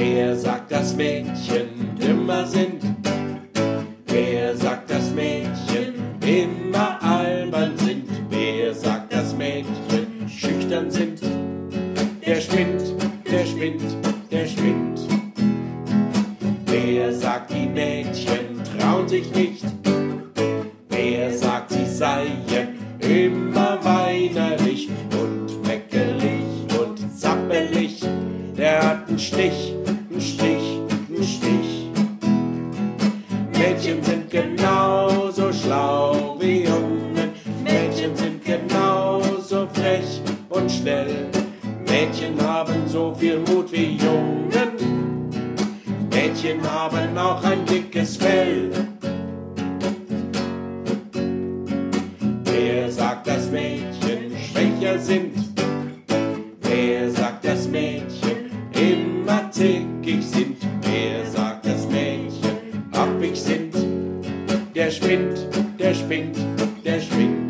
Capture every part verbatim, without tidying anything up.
Wer sagt, dass Mädchen dümmer sind? Wer sagt, dass Mädchen immer albern sind? Wer sagt, dass Mädchen schüchtern sind? Der spinnt, der spinnt, der spinnt. Wer sagt, die Mädchen trauen sich nicht? Wer sagt, sie seien immer weinerlich und meckelig und zappelig? Der hat einen Stich, einen Stich, einen Stich. Mädchen sind genauso schlau wie Jungen. Mädchen sind genauso frech und schnell. Mädchen haben so viel Mut wie Jungen. Mädchen haben auch ein dickes Fell. Wer sagt, dass Mädchen schwächer sind? Wer sagt, dass Mädchen immer zickig sind? Wer sagt, dass Mädchen affig sind? Der spinnt, der spinnt, der spinnt.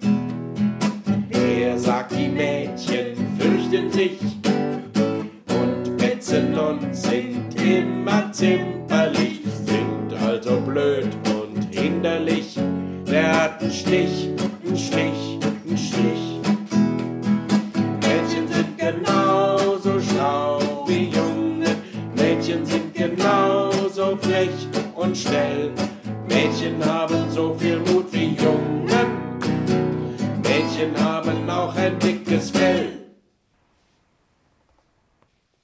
Wer sagt, die Mädchen fürchten sich und petzen und sind immer zimperlich, sind also blöd und hinderlich? Der hat einen Stich, einen Stich, einen Stich. Mädchen sind genauso schlau wie Jungen. Mädchen sind genauso frech und schnell. Mädchen haben so viel